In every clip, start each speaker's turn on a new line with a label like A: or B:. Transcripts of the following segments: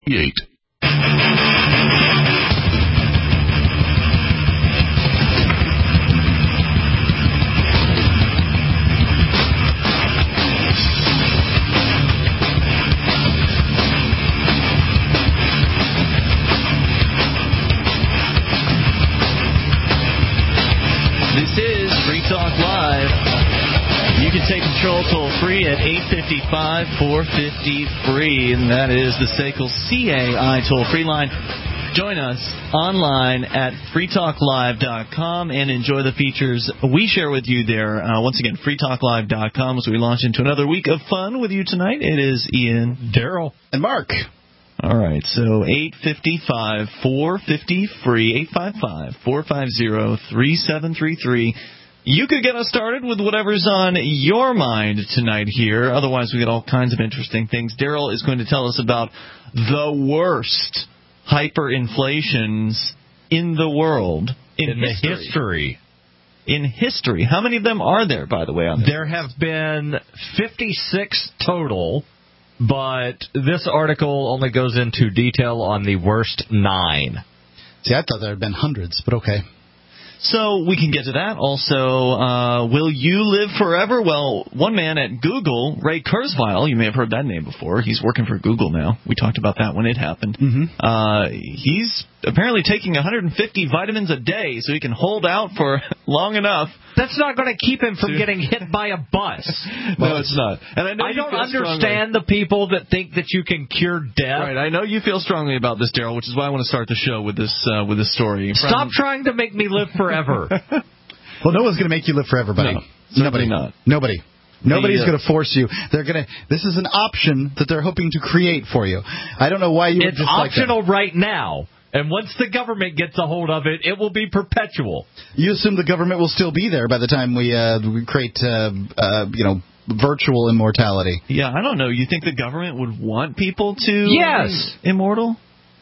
A: 8.
B: This is Free Talk Live. You can take control toll-free at 855-450-FREE, and that is the SACL CAI toll-free line. Join us online at freetalklive.com and enjoy the features we share with you there. Once again, freetalklive.com as we launch into another week of fun with you tonight. It is Ian,
C: Daryl,
D: and Mark.
B: All right, so 855-450-FREE, 855-450-3733. You could get us started with whatever's on your mind tonight here. Otherwise, we get all kinds of interesting things. Daryl is going to tell us about the worst hyperinflations in the world in history. In history. How many of them are there, by the way, on this?
C: There have been 56 total, but this article only goes into detail on the worst 9.
D: See, I thought there had been hundreds, but okay.
B: So we can get to that. Also, will you live forever? Well, one man at Google, Ray Kurzweil, you may have heard that name before. He's working for Google now. We talked about that when it happened.
D: Mm-hmm.
B: He's apparently taking 150 vitamins a day so he can hold out for long enough.
C: That's not going to keep him from getting hit by a bus.
B: No, it's not. And I
C: don't understand the people that think that you can cure death.
B: Right, I know you feel strongly about this, Daryl, which is why I want to start the show with this story.
C: Stop trying to make me live forever.
D: Well, no one's going to make you live forever, buddy.
B: No, certainly not.
D: Nobody's going to force you. This is an option that they're hoping to create for you. I don't know why you would dislike
C: It's optional right now. And once the government gets a hold of it, it will be perpetual.
D: You assume the government will still be there by the time we create, virtual immortality.
B: Yeah, I don't know. You think the government would want people to
C: Yes.
B: be immortal?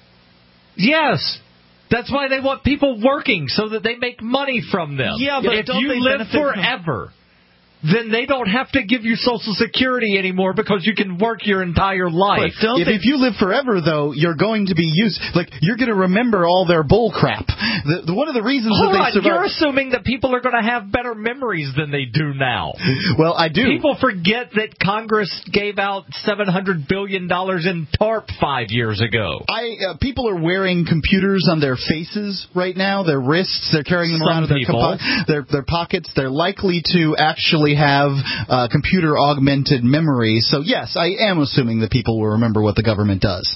C: Yes. That's why they want people working, so that they make money from them.
B: Yeah, but
C: if you live forever, then they don't have to give you Social Security anymore because you can work your entire life.
D: If you live forever, though, you're going to be you're going to remember all their bull crap. One of the reasons that they survive...
C: You're assuming that people are going to have better memories than they do now.
D: Well, I do.
C: People forget that Congress gave out $700 billion in TARP 5 years ago.
D: People are wearing computers on their faces right now, their wrists. They're carrying them around in their pockets. They're likely to actually have computer augmented memory. So yes, I am assuming that people will remember what the government does.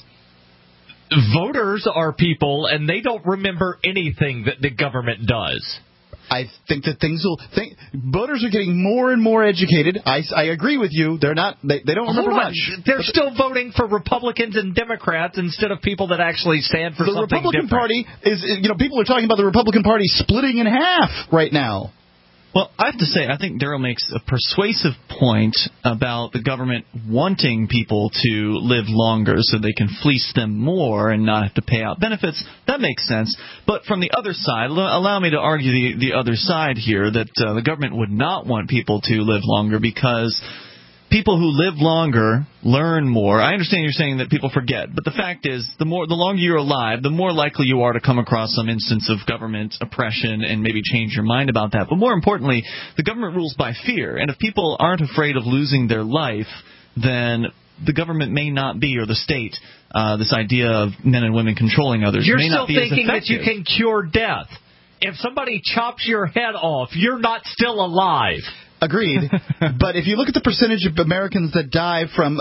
C: Voters are people, and they don't remember anything that the government does.
D: I think that voters are getting more and more educated. I agree with you. They're not. They don't remember much.
C: They're still voting for Republicans and Democrats instead of people that actually stand for something different.
D: The Republican Party is. People are talking about the Republican Party splitting in half right now.
B: Well, I have to say, I think Daryl makes a persuasive point about the government wanting people to live longer so they can fleece them more and not have to pay out benefits. That makes sense. But from the other side, allow me to argue the other side here, that the government would not want people to live longer because people who live longer learn more. I understand you're saying that people forget, but the fact is, the longer you're alive, the more likely you are to come across some instance of government oppression and maybe change your mind about that. But more importantly, the government rules by fear, and if people aren't afraid of losing their life, then the government may not be, or the state, this idea of men and women controlling others,
C: you're
B: may not be as effective.
C: You're still thinking that you can cure death. If somebody chops your head off, you're not still alive.
D: Agreed. But if you look at the percentage of Americans that die from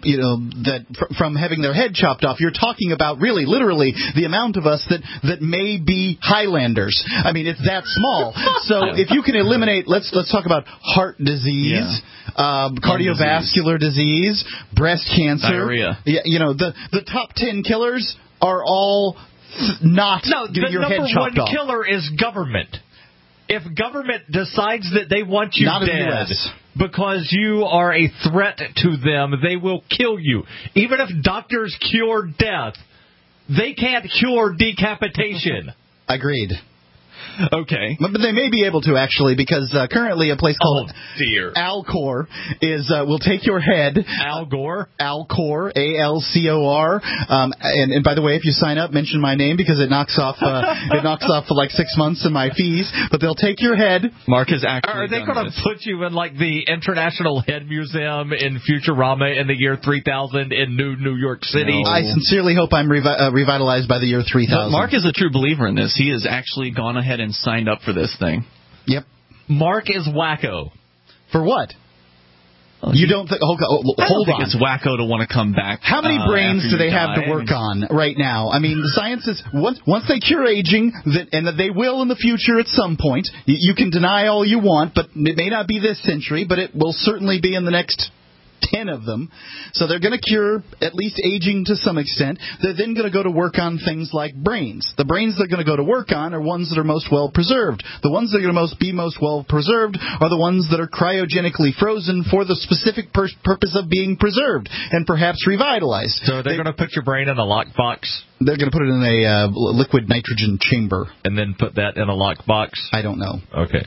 D: from having their head chopped off, you're talking about really, literally, the amount of us that may be Highlanders. I mean, it's that small. So if you can eliminate, let's talk about heart disease, cardiovascular disease, breast cancer,
B: diarrhea.
D: The top 10 killers are all not getting your head chopped off.
C: The number one killer is government. If government decides that they want you dead because you are a threat to them, they will kill you. Even if doctors cure death, they can't cure decapitation.
D: Agreed.
B: Okay.
D: But they may be able to, actually, because currently a place called Alcor will take your head.
C: Al Gore?
D: Alcor, ALCOR. And by the way, if you sign up, mention my name because it knocks off for like 6 months in my fees. But they'll take your head.
B: Mark has actually
C: Are they going to put you in like the International Head Museum in Futurama in the year 3000 in New York City?
D: No. I sincerely hope I'm revitalized by the year 3000.
B: But Mark is a true believer in this. He has actually gone ahead and signed up for this thing.
D: Yep.
C: Mark is wacko.
D: For what? You don't think? Hold on.
B: It's wacko to want to come back.
D: How many brains do they have to work on right now? I mean, the science is once they cure aging, and that they will in the future at some point. You can deny all you want, but it may not be this century, but it will certainly be in the next 10 of them. So they're going to cure at least aging to some extent. They're then going to go to work on things like brains. The brains they're going to go to work on are ones that are most well preserved. The ones that are going to be most well preserved are the ones that are cryogenically frozen for the specific purpose of being preserved and perhaps revitalized.
C: So they're going to put your brain in a lockbox?
D: They're going to put it in a liquid nitrogen chamber.
C: And then put that in a lockbox?
D: I don't know.
C: Okay.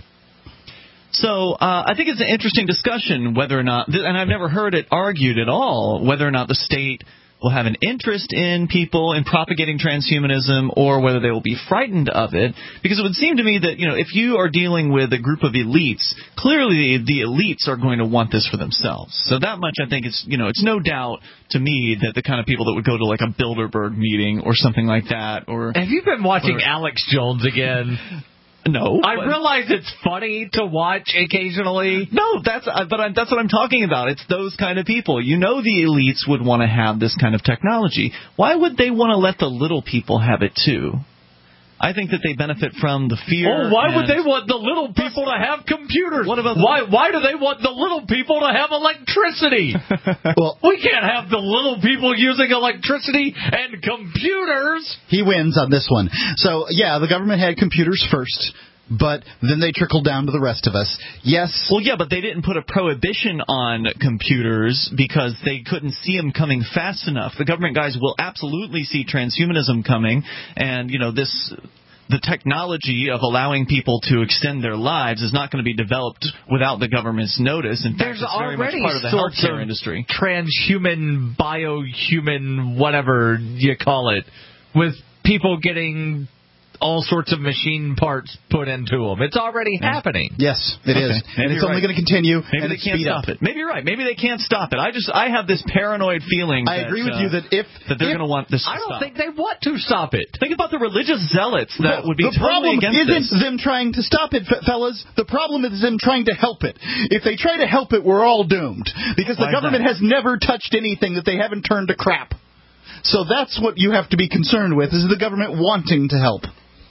B: So I think it's an interesting discussion whether or not, and I've never heard it argued at all, whether or not the state will have an interest in people in propagating transhumanism or whether they will be frightened of it. Because it would seem to me that, if you are dealing with a group of elites, clearly the elites are going to want this for themselves. So that much I think it's no doubt to me that the kind of people that would go to like a Bilderberg meeting or something like that. Or
C: have you been watching Alex Jones again?
B: No,
C: I realize it's funny to watch occasionally.
B: No, that's what I'm talking about. It's those kind of people. The elites would want to have this kind of technology. Why would they want to let the little people have it too? I think that they benefit from the fear.
C: Oh, why would they want the little people to have computers?
B: What about
C: why do they want the little people to have electricity? Well, we can't have the little people using electricity and computers.
D: He wins on this one. So, yeah, the government had computers first, but then they trickled down to the rest of us. Yes.
B: Well, yeah, but they didn't put a prohibition on computers because they couldn't see them coming fast enough. The government guys will absolutely see transhumanism coming, and, the technology of allowing people to extend their lives is not going to be developed without the government's notice. In fact,
C: there's
B: it's very much
C: already
B: part of the healthcare industry.
C: Transhuman, biohuman, whatever you call it, with people getting all sorts of machine parts put into them. It's already happening.
D: Yes, it is. And it's only going to continue.
B: Maybe they can't stop it. Maybe you're right. Maybe they can't stop it. I have this paranoid feeling.
D: I agree with you that they're
B: going to want this to
C: stop. I don't think they want to stop it.
B: Think about the religious zealots that would be totally against this.
D: The problem isn't them trying to stop it, fellas. The problem is them trying to help it. If they try to help it, we're all doomed. Because the government has never touched anything that they haven't turned to crap. So that's what you have to be concerned with, is the government wanting to help.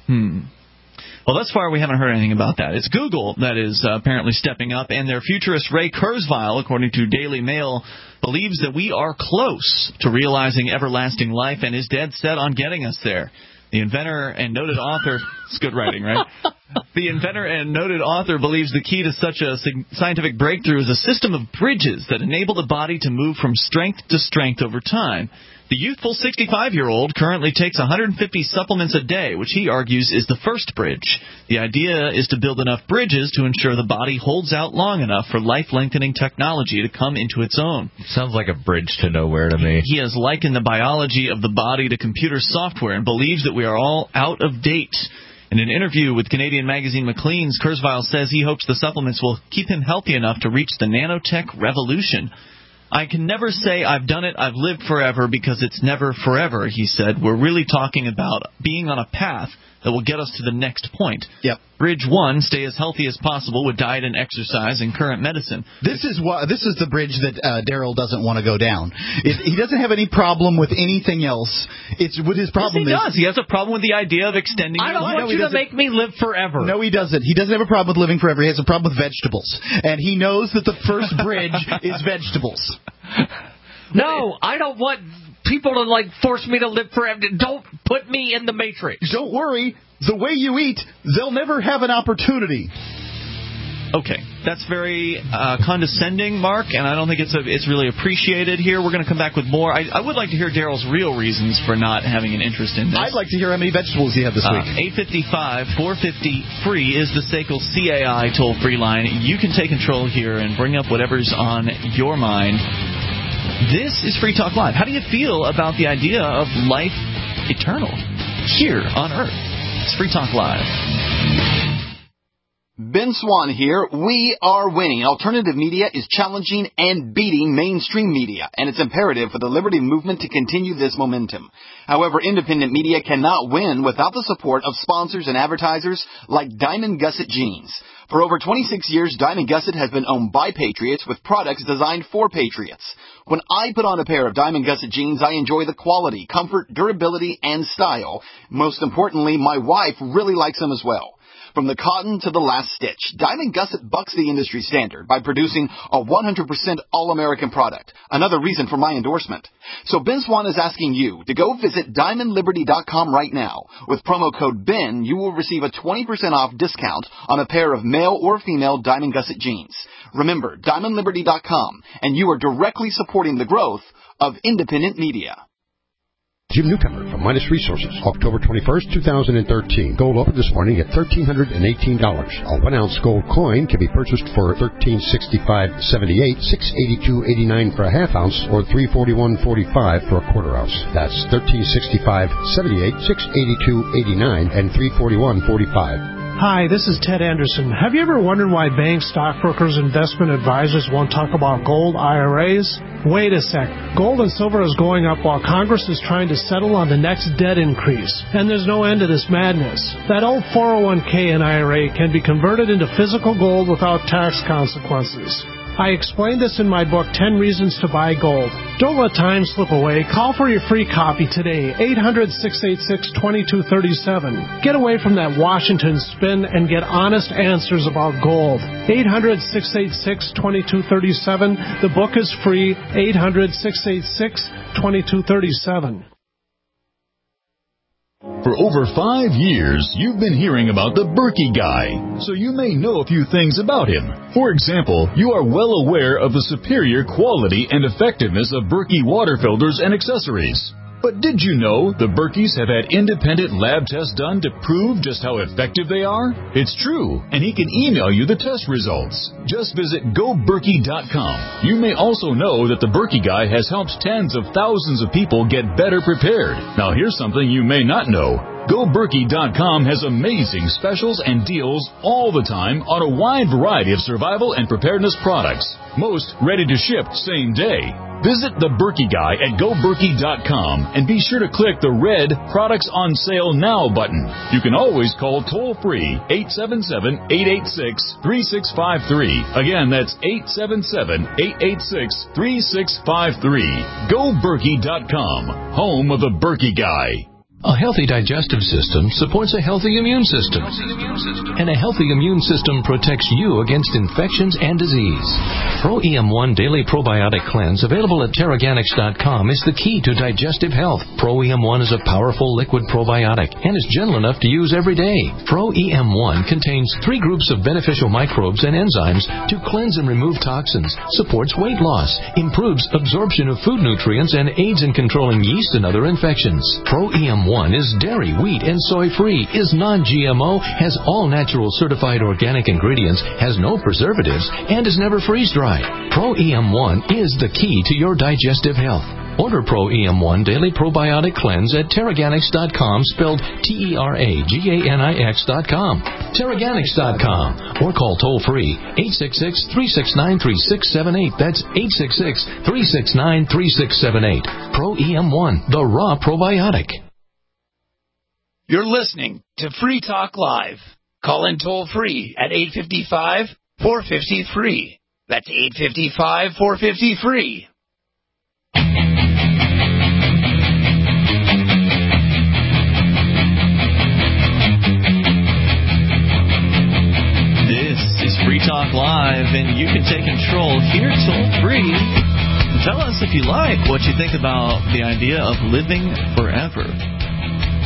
B: Well, thus far we haven't heard anything about that. It's Google that is apparently stepping up, and their futurist Ray Kurzweil, according to Daily Mail, believes that we are close to realizing everlasting life and is dead set on getting us there. The inventor and noted author, it's good writing, right? The inventor and noted author believes the key to such a scientific breakthrough is a system of bridges that enable the body to move from strength to strength over time. The youthful 65-year-old currently takes 150 supplements a day, which he argues is the first bridge. The idea is to build enough bridges to ensure the body holds out long enough for life-lengthening technology to come into its own.
C: Sounds like a bridge to nowhere to me.
B: He has likened the biology of the body to computer software and believes that we are all out of date. In an interview with Canadian magazine Maclean's, Kurzweil says he hopes the supplements will keep him healthy enough to reach the nanotech revolution. I can never say I've done it, I've lived forever, because it's never forever, he said. We're really talking about being on a path that will get us to the next point.
D: Yep.
B: Bridge 1, stay as healthy as possible with diet and exercise and current medicine.
D: This is the bridge that Daryl doesn't want to go down. He doesn't have any problem with anything else. It's what his problem is.
B: Yes, he does. He has a problem with the idea of extending your life.
C: I don't want you to make me live forever.
D: No, he doesn't. He doesn't have a problem with living forever. He has a problem with vegetables. And he knows that the first bridge is vegetables.
C: No, I don't want people to force me to live forever. Don't put me in the Matrix.
D: Don't worry. The way you eat, they'll never have an opportunity.
B: Okay, that's very condescending, Mark, and I don't think it's really appreciated here. We're going to come back with more. I would like to hear Daryl's real reasons for not having an interest in this.
D: I'd like to hear how many vegetables you have this week.
B: 855-450-FREE is the SACL CAI toll-free line. You can take control here and bring up whatever's on your mind. This is Free Talk Live. How do you feel about the idea of life eternal here on Earth? It's Free Talk Live.
A: Ben Swan here. We are winning. Alternative media is challenging and beating mainstream media, and it's imperative for the liberty movement to continue this momentum. However, independent media cannot win without the support of sponsors and advertisers like Diamond Gusset Jeans. For over 26 years, Diamond Gusset has been owned by patriots with products designed for patriots. When I put on a pair of Diamond Gusset jeans, I enjoy the quality, comfort, durability, and style. Most importantly, my wife really likes them as well. From the cotton to the last stitch, Diamond Gusset bucks the industry standard by producing a 100% all-American product. Another reason for my endorsement. So Ben Swan is asking you to go visit DiamondLiberty.com right now. With promo code BEN, you will receive a 20% off discount on a pair of male or female Diamond Gusset jeans. Remember, DiamondLiberty.com, and you are directly supporting the growth of independent media.
E: Jim Newcomer from Midas Resources, October 21st, 2013. Gold opened this morning at $1,318. A 1-ounce gold coin can be purchased for $1,365.78, $682.89 for a half ounce, or $341.45 for a quarter ounce. That's $1,365.78, $682.89, and $341.45.
F: Hi, this is Ted Anderson. Have you ever wondered why banks, stockbrokers, investment advisors won't talk about gold IRAs? Wait a sec. Gold and silver is going up while Congress is trying to settle on the next debt increase. And there's no end to this madness. That old 401k and IRA can be converted into physical gold without tax consequences. I explained this in my book, 10 Reasons to Buy Gold. Don't let time slip away. Call for your free copy today, 800-686-2237. Get away from that Washington spin and get honest answers about gold. 800-686-2237. The book is free, 800-686-2237.
G: For over 5 years, you've been hearing about the Berkey Guy, so you may know a few things about him. For example, you are well aware of the superior quality and effectiveness of Berkey water filters and accessories. But did you know the Berkeys have had independent lab tests done to prove just how effective they are? It's true, and he can email you the test results. Just visit GoBerkey.com. You may also know that the Berkey Guy has helped tens of thousands of people get better prepared. Now here's something you may not know. GoBerkey.com has amazing specials and deals all the time on a wide variety of survival and preparedness products. Most ready to ship same day. Visit the Berkey Guy at GoBerkey.com and be sure to click the red Products on Sale Now button. You can always call toll-free 877-886-3653. Again, that's 877-886-3653. GoBerkey.com, home of the Berkey Guy.
H: A healthy digestive system supports a healthy immune system. And a healthy immune system protects you against infections and disease. Pro EM1 Daily Probiotic Cleanse, available at Teraganix.com, is the key to digestive health. Pro EM1 is a powerful liquid probiotic and is gentle enough to use every day. Pro EM1 contains 3 groups of beneficial microbes and enzymes to cleanse and remove toxins, supports weight loss, improves absorption of food nutrients, and aids in controlling yeast and other infections. Pro EM1 is dairy, wheat, and soy-free, is non-GMO, has all natural certified organic ingredients, has no preservatives, and is never freeze-dried. Pro EM1 is the key to your digestive health. Order Pro EM1 Daily Probiotic Cleanse at Teraganix.com, spelled Teraganix.com. Teraganix.com, or call toll-free 866-369-3678. That's 866-369-3678. Pro EM1, the raw probiotic.
I: You're listening to Free Talk Live. Call in toll-free at 855-450-FREE. That's 855-450-FREE.
B: This is Free Talk Live, and you can take control here toll-free. Tell us if you like what you think about the idea of living forever.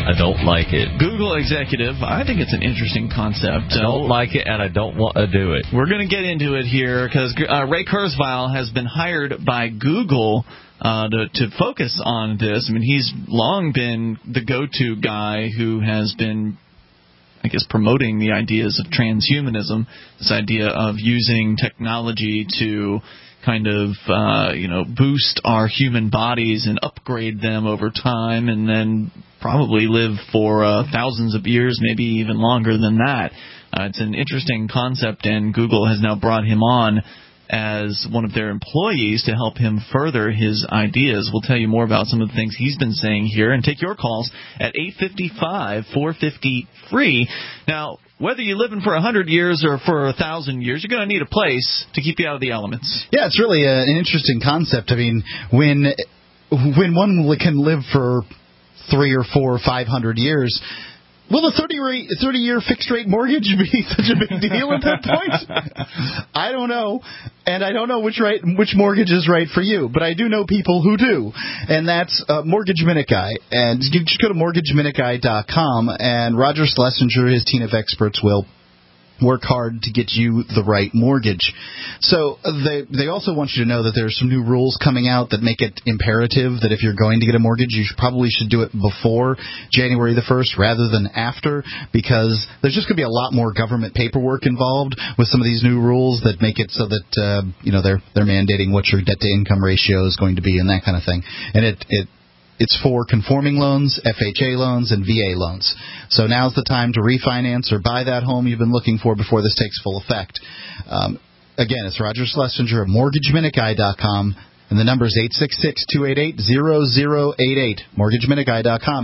C: I don't like it.
B: Google executive, I think it's an interesting concept.
C: I don't like it, and I don't want to do it.
B: We're going to get into it here because Ray Kurzweil has been hired by Google to focus on this. I mean, he's long been the go-to guy who has been, I guess, promoting the ideas of transhumanism, this idea of using technology to kind of, boost our human bodies and upgrade them over time and then probably live for thousands of years, maybe even longer than that. It's an interesting concept, and Google has now brought him on as one of their employees to help him further his ideas. We'll tell you more about some of the things he's been saying here and take your calls at 855-450-FREE. Now, whether you're living for 100 years or for 1,000 years, you're going to need a place to keep you out of the elements.
D: Yeah, it's really an interesting concept. I mean, when one can live for 300 or 400 or 500 years, will a 30-year fixed-rate mortgage be such a big deal at that point? I don't know, and I don't know which mortgage is right for you, but I do know people who do, and that's Mortgage Minute Guy. And you just go to mortgageminutguy.com, and Roger Schlesinger, his team of experts, will work hard to get you the right mortgage. So they also want you to know that there's some new rules coming out that make it imperative that if you're going to get a mortgage, you probably should do it before January the 1st rather than after, because there's just going to be a lot more government paperwork involved with some of these new rules that make it so that they're mandating what your debt-to-income ratio is going to be and that kind of thing. And it's for conforming loans, FHA loans, and VA loans. So now's the time to refinance or buy that home you've been looking for before this takes full effect. Again, it's Roger Schlesinger at MortgageMinuteGuy.com, and the number is 866-288-0088. MortgageMinuteGuy.com,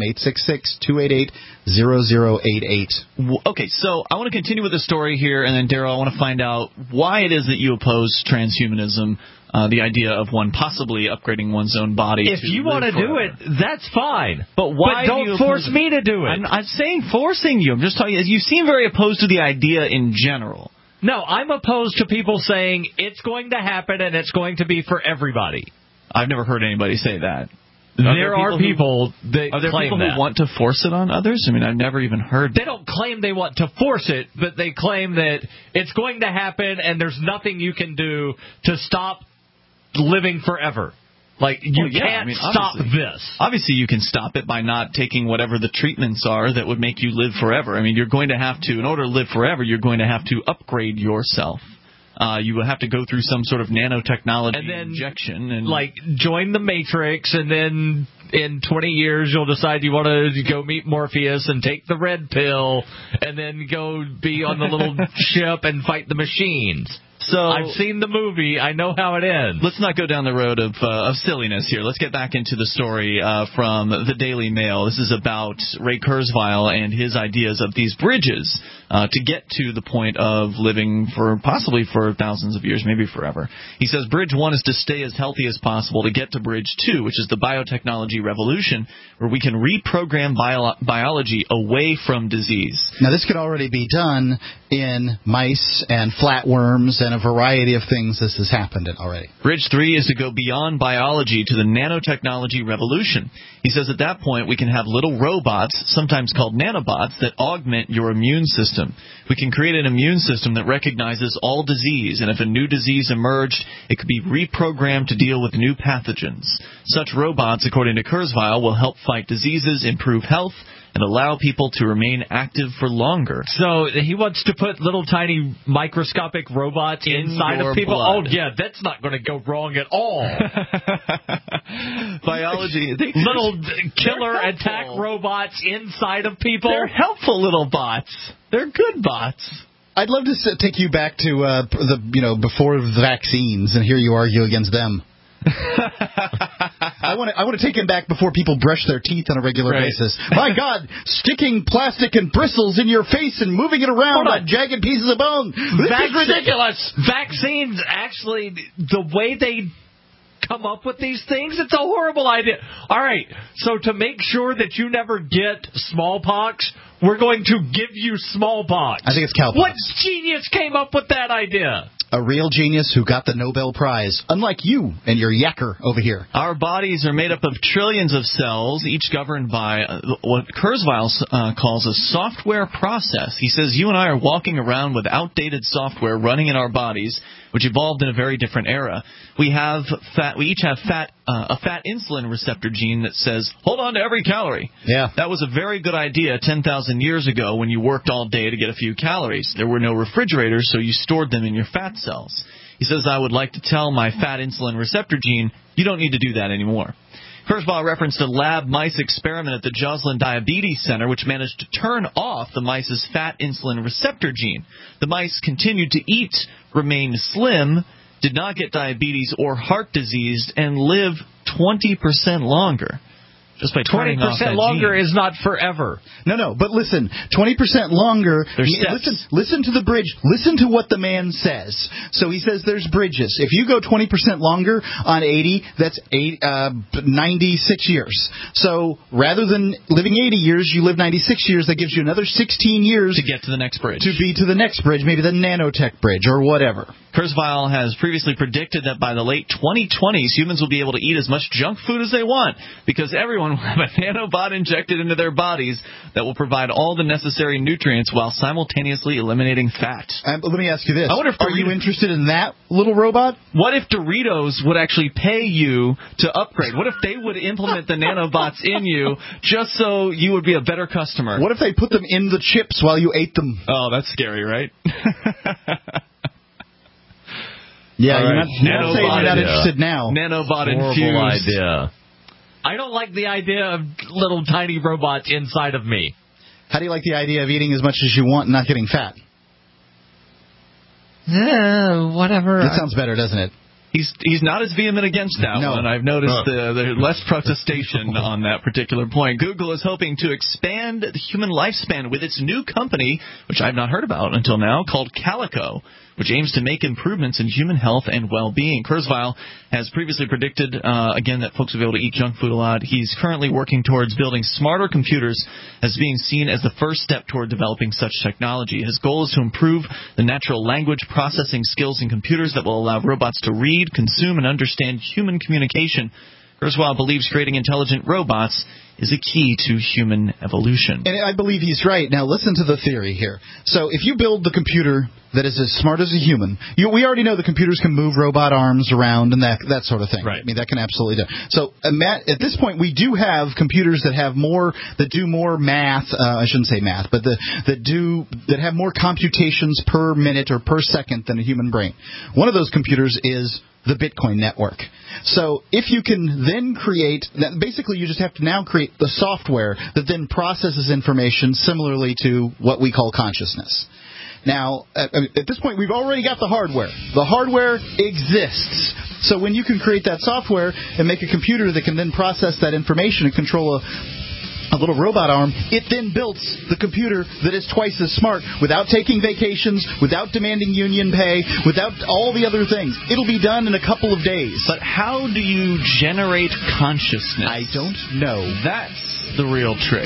D: 866-288-0088.
B: Okay, so I want to continue with the story here, and then, Daryl, I want to find out why it is that you oppose transhumanism. The idea of one possibly upgrading one's own body.
C: If you want to do it, that's fine. But why don't force me to do it?
B: I'm saying forcing you. I'm just talking. You seem very opposed to the idea in general.
C: No, I'm opposed to people saying it's going to happen and it's going to be for everybody.
B: I've never heard anybody say that.
C: There are people that
B: Are there
C: claim
B: people
C: that.
B: who want to force it on others? I mean, I've never even heard.
C: They don't claim they want to force it, but they claim that it's going to happen and there's nothing you can do to stop living forever. Like, you can't stop this.
B: Obviously, you can stop it by not taking whatever the treatments are that would make you live forever. I mean, you're going to have to, in order to live forever, you're going to have to upgrade yourself. You will have to go through some sort of nanotechnology
C: and then,
B: injection. And
C: like, join the Matrix, and then in 20 years you'll decide you want to go meet Morpheus and take the red pill, and then go be on the little ship and fight the machines. So I've seen the movie. I know how it ends.
B: Let's not go down the road of silliness here. Let's get back into the story from the Daily Mail. This is about Ray Kurzweil and his ideas of these bridges to get to the point of living possibly for thousands of years, maybe forever. He says Bridge 1 is to stay as healthy as possible to get to Bridge 2, which is the biotechnology revolution, where we can reprogram biology away from disease.
D: Now, this could already be done in mice and flatworms and a variety of things. This has happened already.
B: Bridge 3 is to go beyond biology to the nanotechnology revolution. He says at that point we can have little robots, sometimes called nanobots, that augment your immune system. We can create an immune system that recognizes all disease, and if a new disease emerged, it could be reprogrammed to deal with new pathogens. Such robots, according to Kurzweil, will help fight diseases, improve health, and allow people to remain active for longer.
C: So he wants to put little tiny microscopic robots inside of people?
B: Blood.
C: Oh, yeah, that's not going to go wrong at all.
B: Biology.
C: Little killer attack robots inside of people?
B: They're helpful little bots. They're good bots.
D: I'd love to take you back to before the vaccines and hear you argue against them. I want to take him back before people brush their teeth on a regular basis. My God, sticking plastic and bristles in your face and moving it around on jagged pieces of bone. This is ridiculous.
C: Vaccines, actually, the way they come up with these things, it's a horrible idea. All right, so to make sure that you never get smallpox, we're going to give you smallpox.
D: I think it's cowpox.
C: What genius came up with that idea?
D: A real genius who got the Nobel Prize, unlike you and your yacker over here.
B: Our bodies are made up of trillions of cells, each governed by what Kurzweil calls a software process. He says you and I are walking around with outdated software running in our bodies, which evolved in a very different era. We each have a fat insulin receptor gene that says, hold on to every calorie.
D: Yeah.
B: That was a very good idea 10,000 years ago when you worked all day to get a few calories. There were no refrigerators, so you stored them in your fat cells. He says, I would like to tell my fat insulin receptor gene, you don't need to do that anymore. Kurzweil referenced a lab mice experiment at the Joslin Diabetes Center, which managed to turn off the mice's fat insulin receptor gene. The mice continued to eat, remained slim, did not get diabetes or heart disease, and live 20% longer. Just by turning off that
C: 20% longer
B: gene.
C: is not forever.
D: No, but listen, 20% longer. Listen to the bridge. Listen to what the man says. So he says there's bridges. If you go 20% longer on 80, that's 96 years. So rather than living 80 years, you live 96 years. That gives you another 16 years
B: to get to the next bridge.
D: To be to the next bridge, maybe the nanotech bridge or whatever.
B: Kurzweil has previously predicted that by the late 2020s, humans will be able to eat as much junk food as they want because everyone will have a nanobot injected into their bodies that will provide all the necessary nutrients while simultaneously eliminating fat.
D: Let me ask you this.
B: I wonder if
D: are you interested in that little robot?
B: What if Doritos would actually pay you to upgrade? What if they would implement the nanobots in you just so you would be a better customer?
D: What if they put them in the chips while you ate them?
B: Oh, that's scary, right?
D: Yeah, you're not saying you're not interested now.
B: Nanobot infused.
C: Horrible idea. I don't like the idea of little tiny robots inside of me.
D: How do you like the idea of eating as much as you want and not getting fat?
C: Whatever.
D: That sounds better, doesn't it?
B: He's not as vehement against that one. I've noticed the less protestation on that particular point. Google is hoping to expand the human lifespan with its new company, which I've not heard about until now, called Calico, which aims to make improvements in human health and well-being. Kurzweil has previously predicted, again, that folks will be able to eat junk food a lot. He's currently working towards building smarter computers as being seen as the first step toward developing such technology. His goal is to improve the natural language processing skills in computers that will allow robots to read, consume, and understand human communication. Kurzweil believes creating intelligent robots is a key to human evolution.
D: And I believe he's right. Now, listen to the theory here. So if you build the computer that is as smart as a human, we already know the computers can move robot arms around and that sort of thing.
B: Right.
D: I mean, that can absolutely do. So at this point, we do have computers that have that do more math. I shouldn't say math, but that have more computations per minute or per second than a human brain. One of those computers is the Bitcoin network. So if you can then basically you just have to now create the software that then processes information similarly to what we call consciousness. Now, at this point, we've already got the hardware. The hardware exists. So when you can create that software and make a computer that can then process that information and control a little robot arm, it then builds the computer that is twice as smart without taking vacations, without demanding union pay, without all the other things. It'll be done in a couple of days.
B: But how do you generate consciousness?
D: I don't know.
B: That's the real trick.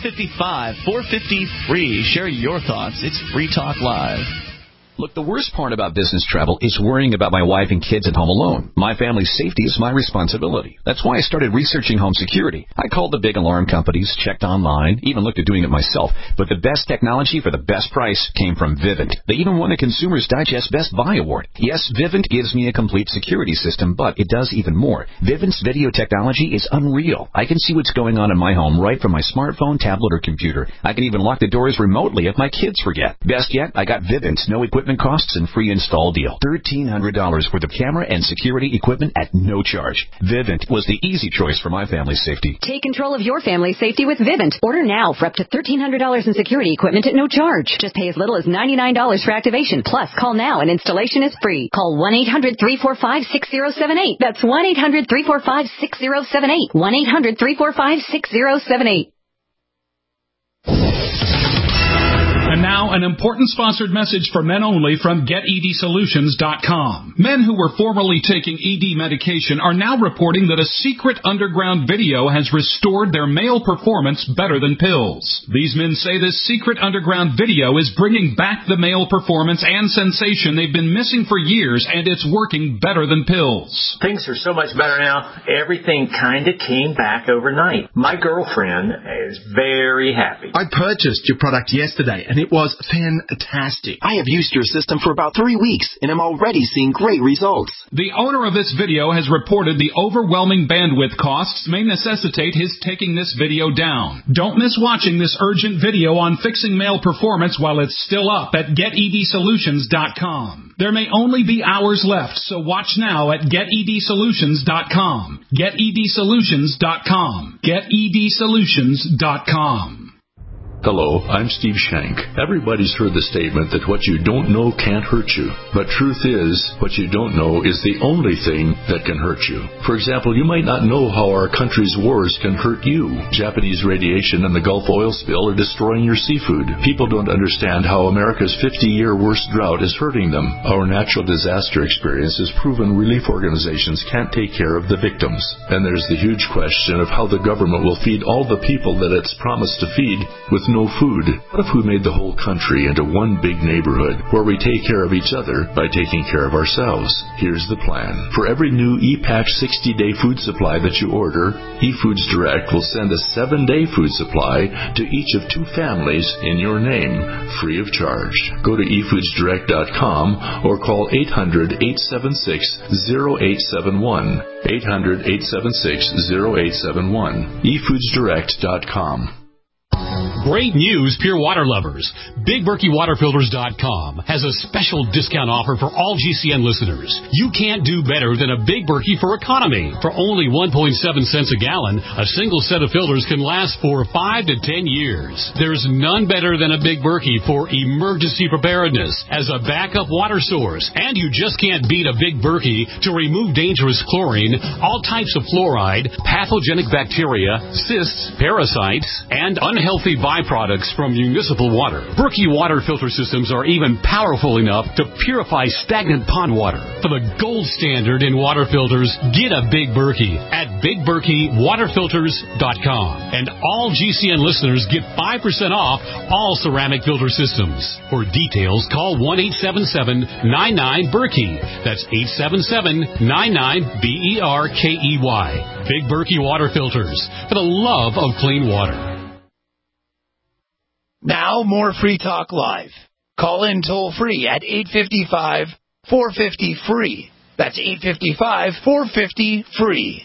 B: 855-450-FREE. Share your thoughts. It's Free Talk Live.
J: Look, the worst part about business travel is worrying about my wife and kids at home alone. My family's safety is my responsibility. That's why I started researching home security. I called the big alarm companies, checked online, even looked at doing it myself. But the best technology for the best price came from Vivint. They even won a Consumer's Digest Best Buy Award. Yes, Vivint gives me a complete security system, but it does even more. Vivint's video technology is unreal. I can see what's going on in my home right from my smartphone, tablet, or computer. I can even lock the doors remotely if my kids forget. Best yet, I got Vivint's no equipment costs and free install deal. $1,300 worth of camera and security equipment at no charge. Vivint was the easy choice for my family's safety.
K: Take control of your family's safety with Vivint. Order now for up to $1,300 in security equipment at no charge. Just pay as little as $99 for activation. Plus, call now and installation is free. Call 1-800-345-6078. That's 1-800-345-6078. 1-800-345-6078.
F: And
L: And now, an important sponsored message for men only from GetEDSolutions.com. Men who were formerly taking ED medication are now reporting that a secret underground video has restored their male performance better than pills. These men say this secret underground video is bringing back the male performance and sensation they've been missing for years, and it's working better than pills.
M: Things are so much better now. Everything kind of came back overnight. My girlfriend is very happy.
N: I purchased your product yesterday, and it was fantastic.
O: I have used your system for about 3 weeks, and I'm already seeing great results.
L: The owner of this video has reported the overwhelming bandwidth costs may necessitate his taking this video down. Don't miss watching this urgent video on fixing male performance while it's still up at GetEDSolutions.com. There may only be hours left, so watch now at GetEDSolutions.com. GetEDSolutions.com. GetEDSolutions.com.
P: Hello, I'm Steve Shank. Everybody's heard the statement that what you don't know can't hurt you. But truth is, what you don't know is the only thing that can hurt you. For example, you might not know how our country's wars can hurt you. Japanese radiation and the Gulf oil spill are destroying your seafood. People don't understand how America's 50-year worst drought is hurting them. Our natural disaster experience has proven relief organizations can't take care of the victims. And there's the huge question of how the government will feed all the people that it's promised to feed with no food. What if we made the whole country into one big neighborhood where we take care of each other by taking care of ourselves? Here's the plan. For every new ePatch 60-day food supply that you order, eFoods Direct will send a 7-day food supply to each of 2 families in your name, free of charge. Go to eFoodsDirect.com or call 800-876-0871. 800-876-0871. eFoodsDirect.com.
Q: Great news, pure water lovers. BigBerkeyWaterFilters.com has a special discount offer for all GCN listeners. You can't do better than a Big Berkey for economy. For only 1.7 cents a gallon, a single set of filters can last for 5 to 10 years. There's none better than a Big Berkey for emergency preparedness as a backup water source. And you just can't beat a Big Berkey to remove dangerous chlorine, all types of fluoride, pathogenic bacteria, cysts, parasites, and unhealthy byproducts from municipal water. Berkey water filter systems are even powerful enough to purify stagnant pond water. For the gold standard in water filters, get a Big Berkey at BigBerkeyWaterFilters.com. And all GCN listeners get 5% off all ceramic filter systems. For details, call 1-877-99-BERKEY. That's 877-99-BERKEY. Big Berkey Water Filters, for the love of clean water.
I: Now, more Free Talk Live. Call in toll-free at 855-450-FREE. That's 855-450-FREE.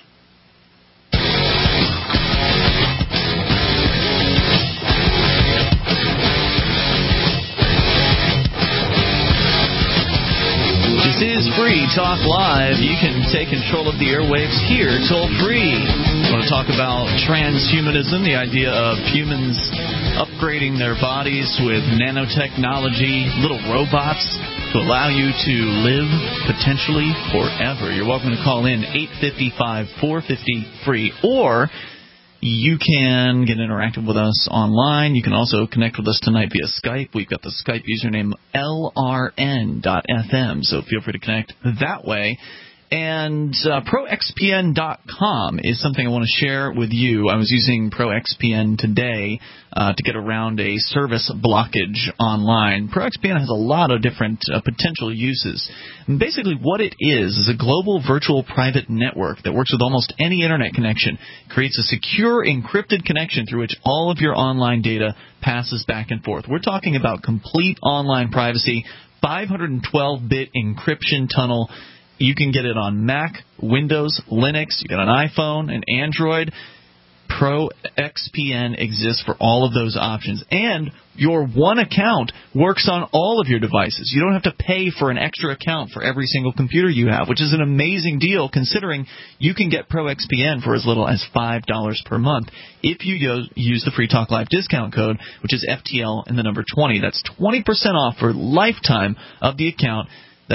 B: This is Free Talk Live. You can take control of the airwaves here, toll-free. I want to talk about transhumanism, the idea of humans upgrading their bodies with nanotechnology, little robots to allow you to live potentially forever. You're welcome to call in 855-450-FREE, or you can get interactive with us online. You can also connect with us tonight via Skype. We've got the Skype username LRN.FM, so feel free to connect that way. And ProXPN.com is something I want to share with you. I was using ProXPN today to get around a service blockage online. ProXPN has a lot of different potential uses. And basically what it is a global virtual private network that works with almost any Internet connection. It creates a secure encrypted connection through which all of your online data passes back and forth. We're talking about complete online privacy, 512-bit encryption tunnel. You can get it on Mac, Windows, Linux. You got an iPhone, an Android. ProXPN exists for all of those options. And your one account works on all of your devices. You don't have to pay for an extra account for every single computer you have, which is an amazing deal considering you can get ProXPN for as little as $5 per month if you use the Free Talk Live discount code, which is FTL and the number 20. That's 20% off for lifetime of the account. That's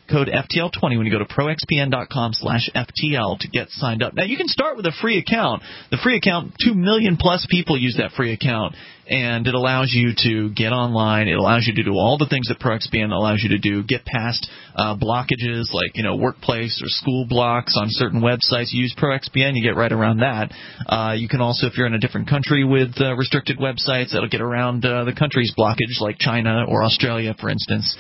B: code FTL20 when you go to proxpn.com/FTL to get signed up. Now, you can start with a free account. The free account, 2 million plus people use that free account, and it allows you to get online. It allows you to do all the things that ProXPN allows you to do, get past blockages like, workplace or school blocks on certain websites. You use ProXPN, you get right around that. You can also, if you're in a different country with restricted websites, that'll get around the country's blockage, like China or Australia, for instance.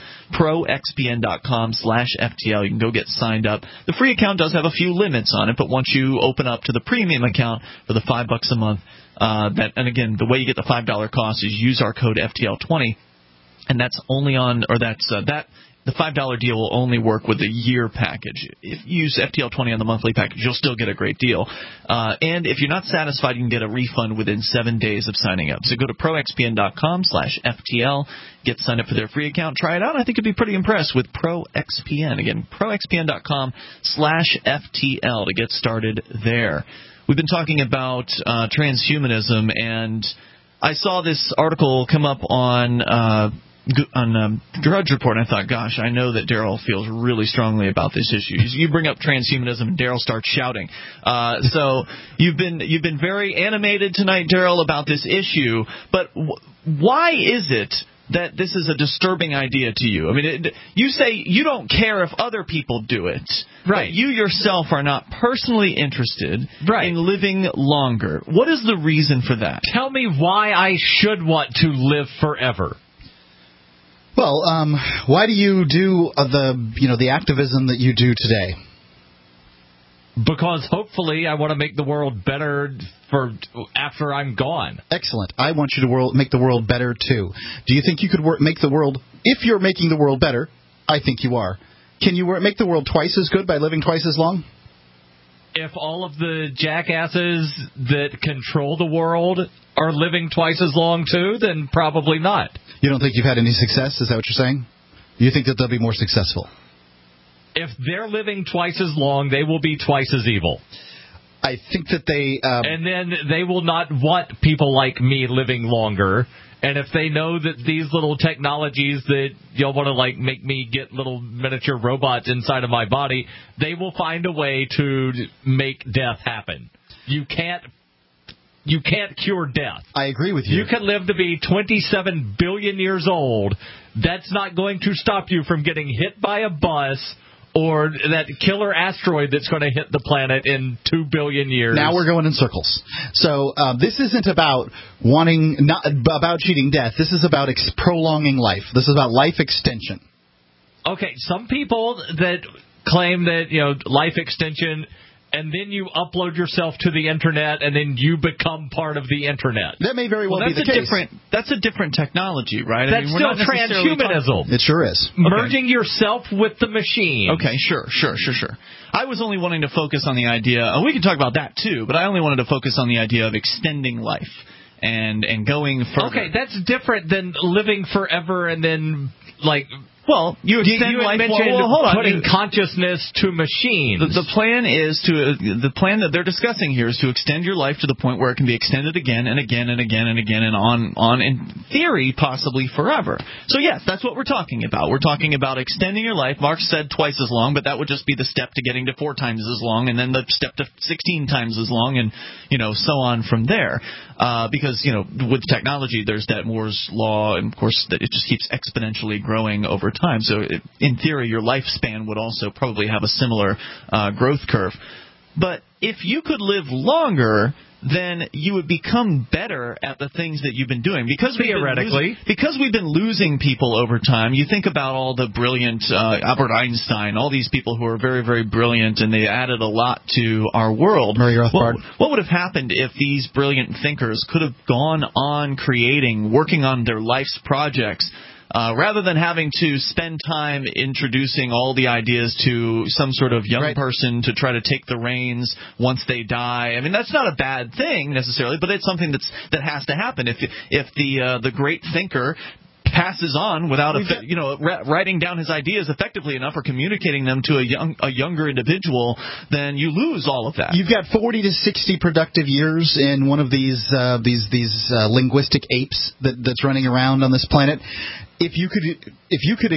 B: proxpn.com/FTL. You can go get signed up. The free account does have a few limits on it, but once you open up to the premium account for the $5 a month, and again, the way you get the $5 cost is use our code FTL20, and that's only on, or that's the $5 deal will only work with the year package. If you use FTL20 on the monthly package, you'll still get a great deal. And if you're not satisfied, you can get a refund within 7 days of signing up. So go to proxpn.com/FTL, get signed up for their free account, try it out. I think you'd be pretty impressed with ProXPN. Again, proxpn.com/FTL to get started there. We've been talking about transhumanism, and I saw this article come up on Drudge Report, and I thought, gosh, I know that Daryl feels really strongly about this issue. You bring up transhumanism, and Daryl starts shouting. So you've been very animated tonight, Daryl, about this issue. But why is it that this is a disturbing idea to you? I mean, you say you don't care if other people do it. Right. But you yourself are not personally interested in living longer. What is the reason for that?
C: Tell me why I should want to live forever.
D: Well, why do you do the activism that you do today?
C: Because hopefully I want to make the world better for after I'm gone.
D: Excellent. I want you to make the world better, too. Do you think you could make the world, if you're making the world better, I think you are. Can you make the world twice as good by living twice as long?
C: If all of the jackasses that control the world are living twice as long, too, then probably not.
D: You don't think you've had any success? Is that what you're saying? You think that they'll be more successful?
C: If they're living twice as long, they will be twice as evil.
D: I think that they...
C: and then they will not want people like me living longer. And if they know that these little technologies that you'll want to make me get little miniature robots inside of my body, they will find a way to make death happen. You can't cure death.
D: I agree with you.
C: You can live to be 27 billion years old. That's not going to stop you from getting hit by a bus or that killer asteroid that's going to hit the planet in 2 billion years.
D: Now we're going in circles. So this isn't about about cheating death. This is about prolonging life. This is about life extension.
C: Okay, some people that claim that life extension, and then you upload yourself to the internet, and then you become part of the internet.
D: That may very well be the case.
B: That's a different technology, right?
C: That's still transhumanism.
D: It sure is.
C: Merging yourself with the machine.
B: Okay, sure. I was only wanting to focus on the idea, we can talk about that too, but I only wanted to focus on the idea of extending life and going further.
C: Okay, that's different than living forever and then,
B: well, you extend life.
C: Putting consciousness to machines.
B: The plan that they're discussing here is to extend your life to the point where it can be extended again and again and again and again and on in theory, possibly forever. So yes, that's what we're talking about. We're talking about extending your life. Mark said twice as long, but that would just be the step to getting to 4 times as long, and then the step to 16 times as long, and so on from there. Because with technology, there's that Moore's law, and of course that it just keeps exponentially growing over time. So in theory, your lifespan would also probably have a similar growth curve. But if you could live longer, then you would become better at the things that you've been doing. Because we've been losing people over time. You think about all the brilliant Albert Einstein, all these people who are very, very brilliant, and they added a lot to our world.
D: Murray Rothbard.
B: What would have happened if these brilliant thinkers could have gone on working on their life's projects, rather than having to spend time introducing all the ideas to some sort of young person to try to take the reins once they die? I mean, that's not a bad thing necessarily, but it's something that has to happen. If the great thinker passes on without writing down his ideas effectively enough or communicating them to a younger individual, then you lose all of that.
D: You've got 40 to 60 productive years in one of these linguistic apes that's running around on this planet. If you could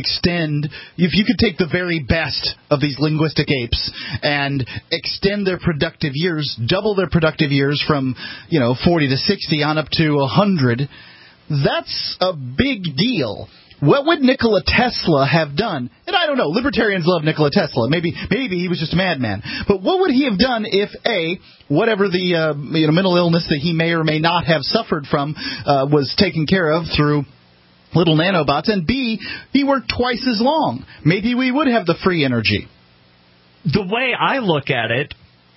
D: take the very best of these linguistic apes and extend their productive years, double their productive years from 40 to 60 on up to 100, that's a big deal. What would Nikola Tesla have done? And I don't know. Libertarians love Nikola Tesla. Maybe he was just a madman. But what would he have done if whatever the mental illness that he may or may not have suffered from was taken care of through little nanobots, and B, he worked twice as long? Maybe we would have the free energy.
C: The way I look at it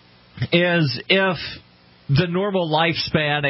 C: is if the normal lifespan,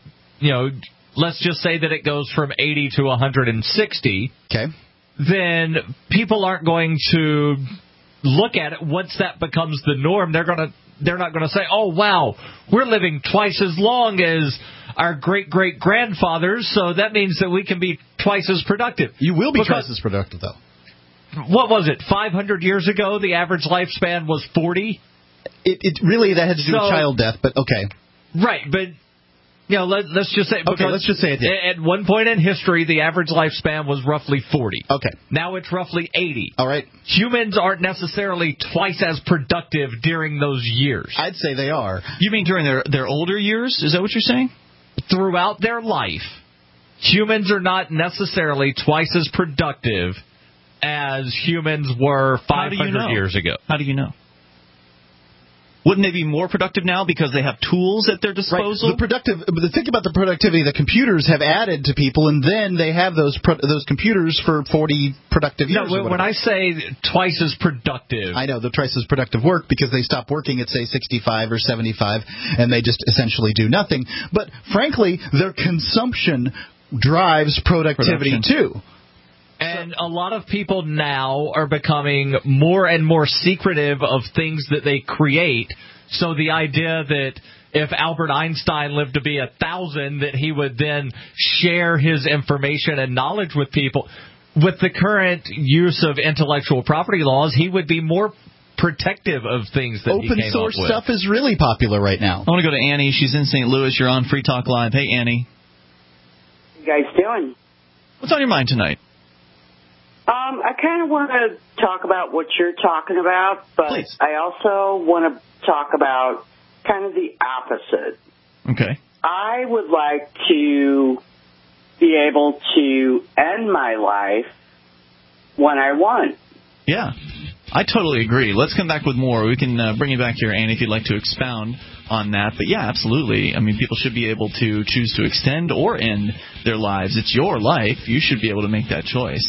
C: let's just say that it goes from 80 to 160,
D: okay,
C: then people aren't going to look at it once that becomes the norm. They're not going to say, oh, wow, we're living twice as long as our great-great-grandfathers, so that means that we can be twice as productive.
D: You will be twice as productive, though.
C: What was it, 500 years ago, the average lifespan was 40?
D: It really, that had to do with child death, but okay.
C: Right, but let's just say...
D: Okay, let's just say it did.
C: At one point in history, the average lifespan was roughly 40.
D: Okay.
C: Now it's roughly 80.
D: All right.
C: Humans aren't necessarily twice as productive during those years.
D: I'd say they are.
B: You mean during their older years? Is that what you're saying?
C: Throughout their life, humans are not necessarily twice as productive as humans were 500 years ago.
B: How do you know? Wouldn't they be more productive now because they have tools at their disposal?
D: Right. Think about the productivity that computers have added to people, and then they have those computers for 40 productive years.
C: No, when I say twice as productive,
D: I know the twice as productive work because they stop working at say 65 or 75, and they just essentially do nothing. But frankly, their consumption drives productivity too.
C: And a lot of people now are becoming more and more secretive of things that they create. So the idea that if Albert Einstein lived to be 1,000, that he would then share his information and knowledge with people. With the current use of intellectual property laws, he would be more protective of things that he came up with.
D: Open source stuff is really popular right now.
B: I want to go to Annie. She's in St. Louis. You're on Free Talk Live. Hey, Annie.
R: What you guys doing?
B: What's on your mind tonight?
R: I kind of want to talk about what you're talking about, but
B: Please.
R: I also want to talk about kind of the opposite.
B: Okay.
R: I would like to be able to end my life when I want.
B: Yeah, I totally agree. Let's come back with more. We can bring you back here, Annie, if you'd like to expound on that. But yeah, absolutely. I mean, people should be able to choose to extend or end their lives. It's your life. You should be able to make that choice.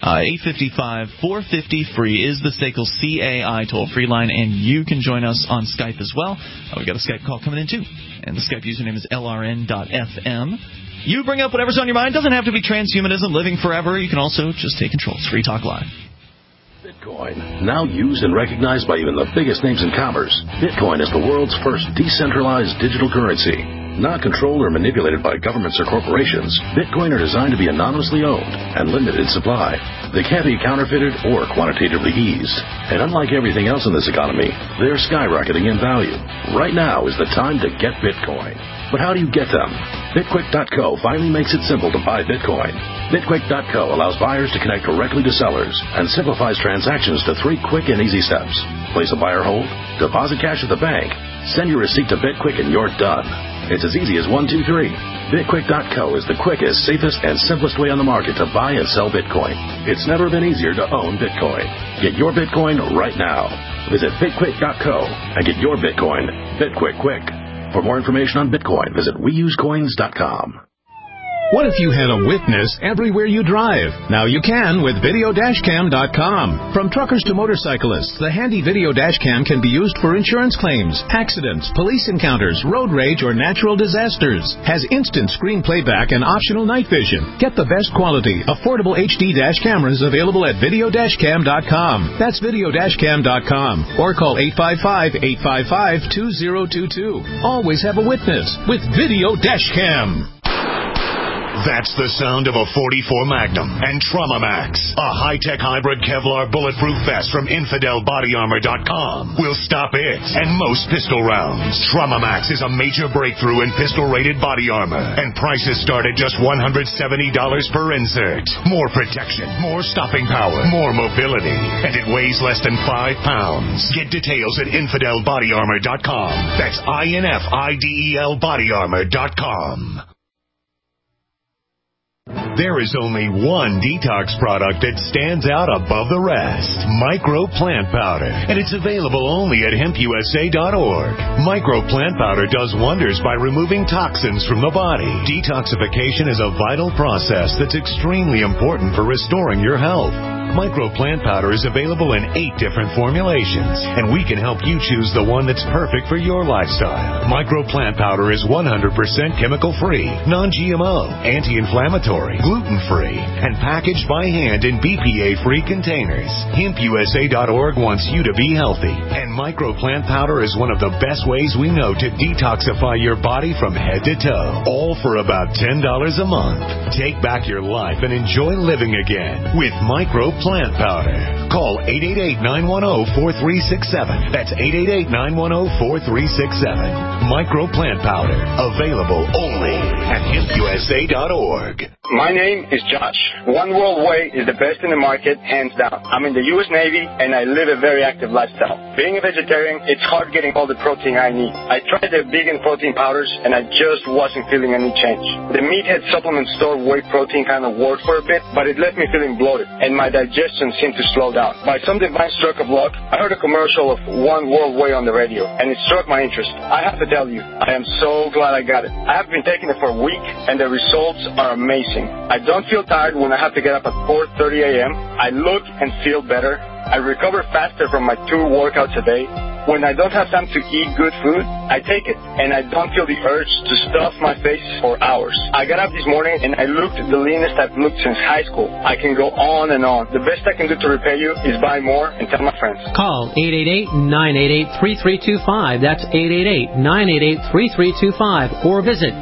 B: 855-450-FREE is the SACL CAI toll-free line, and you can join us on Skype as well. We've got a Skype call coming in, too, and the Skype username is LRN.FM. You bring up whatever's on your mind. It doesn't have to be transhumanism, living forever. You can also just take control. It's Free Talk Live.
S: Bitcoin, now used and recognized by even the biggest names in commerce, Bitcoin is the world's first decentralized digital currency. Not controlled or manipulated by governments or corporations, Bitcoin are designed to be anonymously owned and limited supply. They can't be counterfeited or quantitatively eased. And unlike everything else in this economy, they're skyrocketing in value. Right now is the time to get Bitcoin. But how do you get them? BitQuick.co finally makes it simple to buy Bitcoin. BitQuick.co allows buyers to connect directly to sellers and simplifies transactions to 3 quick and easy steps. Place a buy or hold, deposit cash at the bank, send your receipt to BitQuick, and you're done. It's as easy as 1, 2, 3. BitQuick.co is the quickest, safest, and simplest way on the market to buy and sell Bitcoin. It's never been easier to own Bitcoin. Get your Bitcoin right now. Visit BitQuick.co and get your Bitcoin BitQuick quick. For more information on Bitcoin, visit WeUseCoins.com.
T: What if you had a witness everywhere you drive? Now you can with Video-Cam.com. From truckers to motorcyclists, the handy Video Dashcam can be used for insurance claims, accidents, police encounters, road rage, or natural disasters. Has instant screen playback and optional night vision. Get the best quality, affordable HD dash cameras available at Video-Cam.com. That's Video-Cam.com. Or call 855-855-2022. Always have a witness with Video Dashcam.
U: That's the sound of a .44 Magnum and Trauma Max, a high-tech hybrid Kevlar bulletproof vest from InfidelBodyArmor.com will stop it and most pistol rounds. Trauma Max is a major breakthrough in pistol-rated body armor, and prices start at just $170 per insert. More protection, more stopping power, more mobility, and it weighs less than 5 pounds. Get details at InfidelBodyArmor.com. That's INFIDEL.BodyArmor.com. There is only one detox product that stands out above the rest, Micro Plant Powder, and it's available only at HempUSA.org. Micro Plant Powder does wonders by removing toxins from the body. Detoxification is a vital process that's extremely important for restoring your health. Micro Plant Powder is available in 8 different formulations, and we can help you choose the one that's perfect for your lifestyle. Micro Plant Powder is 100% chemical-free, non-GMO, anti-inflammatory, gluten-free, and packaged by hand in BPA-free containers. HempUSA.org wants you to be healthy, and Micro Plant Powder is one of the best ways we know to detoxify your body from head to toe, all for about $10 a month. Take back your life and enjoy living again with Micro Plant Powder. Call 888-910-4367. That's 888-910-4367. Micro Plant Powder. Available only at HempUSA.org.
V: My name is Josh. One World Way is the best in the market, hands down. I'm in the U.S. Navy, and I live a very active lifestyle. Being a vegetarian, it's hard getting all the protein I need. I tried the vegan protein powders, and I just wasn't feeling any change. The Meathead supplement store whey protein kind of worked for a bit, but it left me feeling bloated, and my digestion seemed to slow down. By some divine stroke of luck, I heard a commercial of One World Way on the radio, and it struck my interest. I have to tell you, I am so glad I got it. I have been taking it for a week, and the results are amazing. I don't feel tired when I have to get up at 4:30 a.m. I look and feel better. I recover faster from my 2 workouts a day. When I don't have time to eat good food, I take it, and I don't feel the urge to stuff my face for hours. I got up this morning, and I looked the leanest I've looked since high school. I can go on and on. The best I can do to repay you is buy more and tell my friends.
W: Call 888-988-3325. That's 888-988-3325. Or visit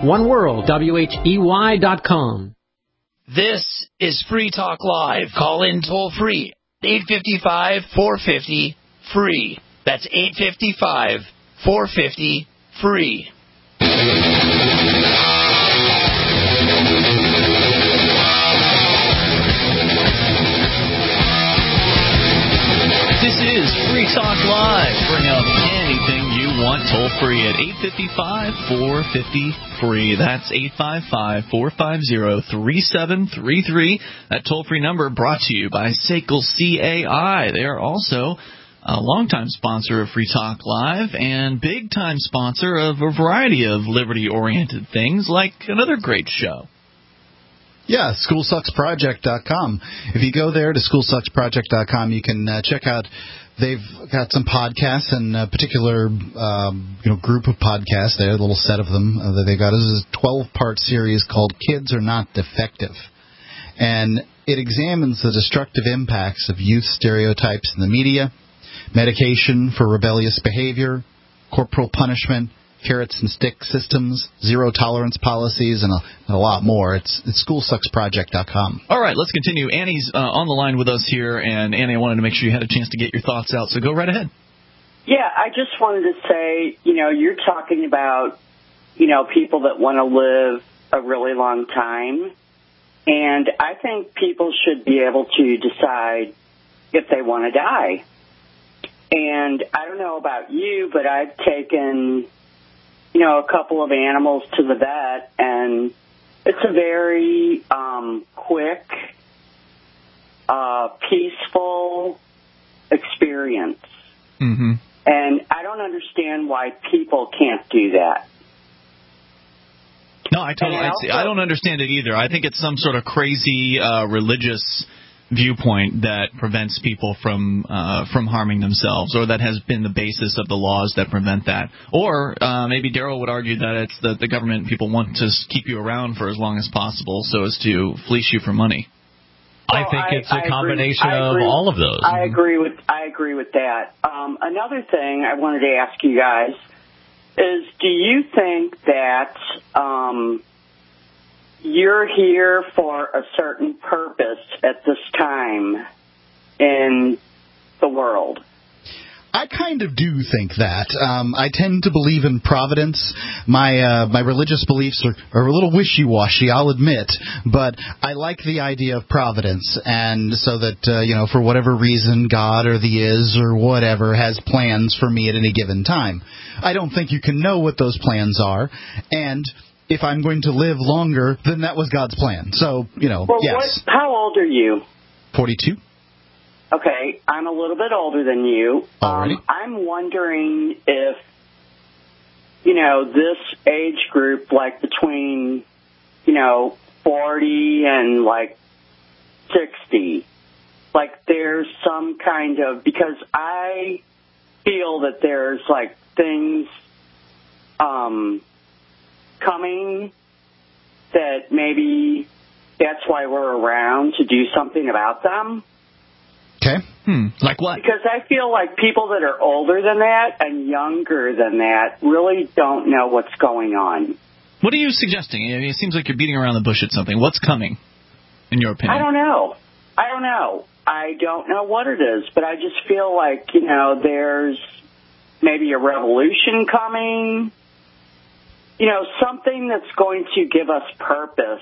W: oneworldwhey.com.
I: This is Free Talk Live. Call in toll free. 855-450-FREE. That's 855-450-FREE.
B: This is Free Talk Live. Bring up anything you want toll free at 855-450-FREE. That's 855-450-3733. That toll free number brought to you by Sekel CAI. They are also a longtime sponsor of Free Talk Live and big-time sponsor of a variety of liberty-oriented things, like another great show.
D: Yeah, SchoolSucksProject.com. If you go there to SchoolSucksProject.com, you can check out. They've got some podcasts and a particular group of podcasts there, a little set of them that they got. This is a 12-part series called Kids Are Not Defective. And it examines the destructive impacts of youth stereotypes in the media, medication for rebellious behavior, corporal punishment, carrots and stick systems, zero-tolerance policies, and a lot more. It's SchoolSucksProject.com.
B: All right, let's continue. Annie's on the line with us here, and Annie, I wanted to make sure you had a chance to get your thoughts out, so go right ahead.
R: Yeah, I just wanted to say, you're talking about, people that want to live a really long time, and I think people should be able to decide if they want to die. And I don't know about you, but I've taken a couple of animals to the vet, and it's a very quick, peaceful experience.
B: Mm-hmm.
R: And I don't understand why people can't do that.
B: No, I don't understand it either. I think it's some sort of crazy religious viewpoint that prevents people from harming themselves, or that has been the basis of the laws that prevent that. Or maybe Daryl would argue that it's the government, people want to keep you around for as long as possible so as to fleece you for money.
C: I think it's a combination of all of those.
R: I agree with that. Another thing I wanted to ask you guys is, do you think that you're here for a certain purpose at this time in the world.
D: I kind of do think that. I tend to believe in providence. My religious beliefs are a little wishy-washy, I'll admit, but I like the idea of providence, and so that, for whatever reason, God or the is or whatever has plans for me at any given time. I don't think you can know what those plans are, and if I'm going to live longer, then that was God's plan. So, yes.
R: How old are you?
D: 42.
R: Okay, I'm a little bit older than you. I'm wondering if, this age group, like between, 40 and, 60, there's some kind of, because I feel that there's, things coming that maybe that's why we're around, to do something about them.
D: Okay.
B: Like what?
R: Because I feel like people that are older than that and younger than that really don't know what's going on.
B: What are you suggesting? It seems like you're beating around the bush at something. What's coming, in your opinion?
R: I don't know. I don't know what it is, but I just feel like, there's maybe a revolution coming, something that's going to give us purpose.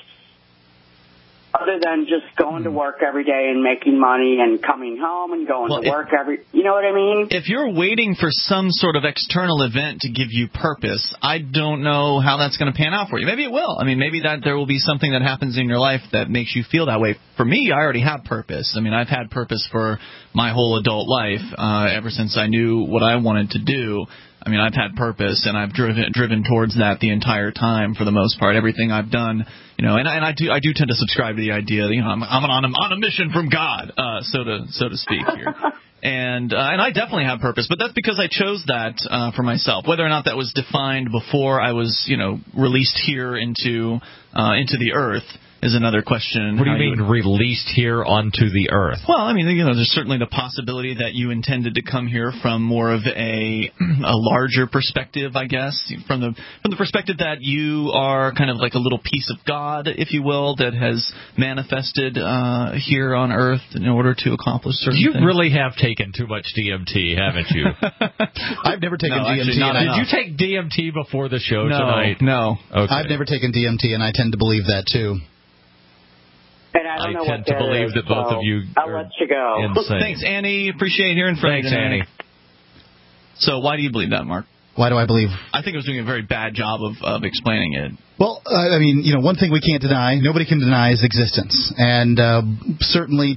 R: Other than just going to work every day and making money and coming home and going to work you know what I mean?
B: If you're waiting for some sort of external event to give you purpose, I don't know how that's going to pan out for you. Maybe it will. I mean, maybe that there will be something that happens in your life that makes you feel that way. For me, I already have purpose. I mean, I've had purpose for my whole adult life, ever since I knew what I wanted to do. I mean, I've had purpose, and I've driven towards that the entire time for the most part. Everything I've done, and I do tend to subscribe to the idea that, I'm on a mission from God, so to speak here. And I definitely have purpose, but that's because I chose that for myself. Whether or not that was defined before I was, released here into the earth is another question.
C: What do you mean released here onto the earth?
B: Well, I mean, there's certainly the possibility that you intended to come here from more of a larger perspective, I guess, from the perspective that you are kind of like a little piece of God, if you will, that has manifested here on earth in order to accomplish certain things.
C: You really have taken too much DMT, haven't you?
D: I've never taken DMT.
C: Did you take DMT before the show tonight?
B: No.
D: Okay. I've never taken DMT, and I tend to believe that, too.
R: And I don't know
C: tend to believe that both of you
R: I'll let you go.
C: Insane.
B: Thanks, Annie. Appreciate hearing from you.
C: Thanks, Annie.
B: So why do you believe that, Mark?
D: Why do I believe?
B: I think I was doing a very bad job of explaining it.
D: Well, I mean, one thing we can't deny, nobody can deny, is existence. And certainly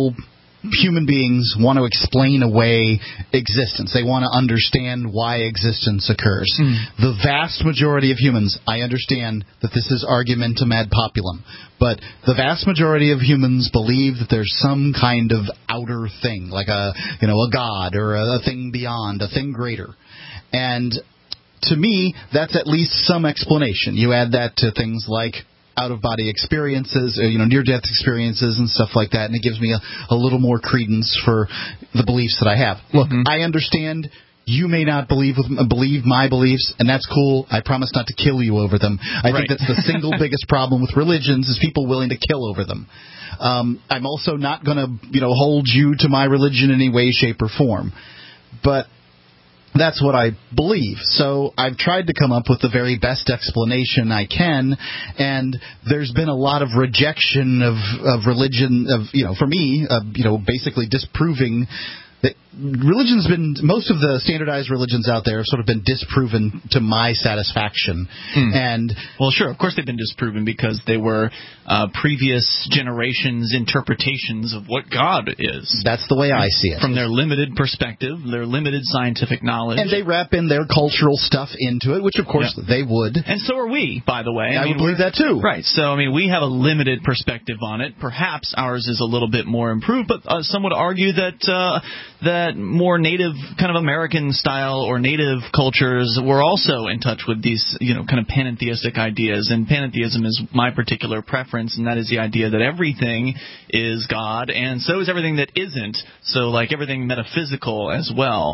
D: human beings want to explain away existence. They want to understand why existence occurs. The vast majority of humans, I understand that this is argumentum ad populum, but the vast majority of humans believe that there's some kind of outer thing, like a god or a thing beyond, a thing greater. And to me, that's at least some explanation. You add that to things like out-of-body experiences, near-death experiences and stuff like that, and it gives me a little more credence for the beliefs that I have. Look, I understand you may not believe my beliefs, and that's cool. I promise not to kill you over them. I think that's the single biggest problem with religions is people willing to kill over them. I'm also not going to, hold you to my religion in any way, shape, or form. But that's what I believe. So I've tried to come up with the very best explanation I can, and there's been a lot of rejection of religion, for me, basically disproving that religion's been, most of the standardized religions out there have sort of been disproven to my satisfaction. And
B: well, sure, of course they've been disproven because they were previous generations' interpretations of what God is.
D: That's the way I see it.
B: From their limited perspective, their limited scientific knowledge.
D: And they wrap in their cultural stuff into it, which of course they would.
B: And so are we, by the way.
D: I would believe that too.
B: Right. So, we have a limited perspective on it. Perhaps ours is a little bit more improved, but some would argue that more native kind of American style or native cultures were also in touch with these, kind of pantheistic ideas. And pantheism is my particular preference, and that is the idea that everything is God, and so is everything that isn't. So, like everything metaphysical as well.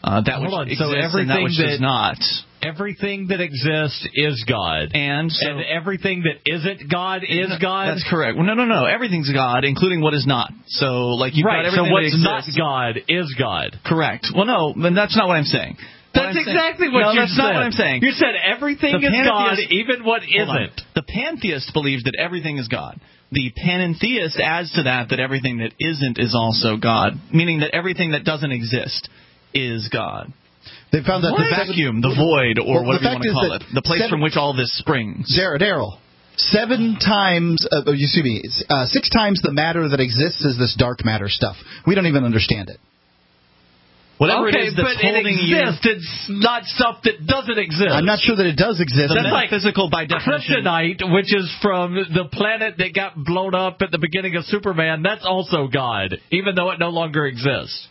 B: that which exists and that which does not.
C: Everything that exists is God.
B: And
C: everything that isn't God is God?
B: That's correct. Well, no. Everything's God, including what is not. So, like, you've got everything
C: so what's
B: that
C: not
B: exists.
C: God is God.
B: Correct. Well, no, that's not what I'm saying.
C: That's exactly what you said.
B: That's not what I'm saying.
C: You said everything is God, even what isn't.
B: The pantheist believes that everything is God. The panentheist adds to that everything that isn't is also God, meaning that everything that doesn't exist is God.
D: They found that
B: the vacuum, the void, or whatever you want to call it, the place from which all this springs.
D: Daryl, 6 times the matter that exists is this dark matter stuff. We don't even understand it.
B: Whatever it is that's holding
C: exists. It's not stuff that doesn't exist.
D: I'm not sure that it does exist.
C: That's like
B: physical by definition.
C: Kryptonite, which is from the planet that got blown up at the beginning of Superman, that's also God, even though it no longer exists.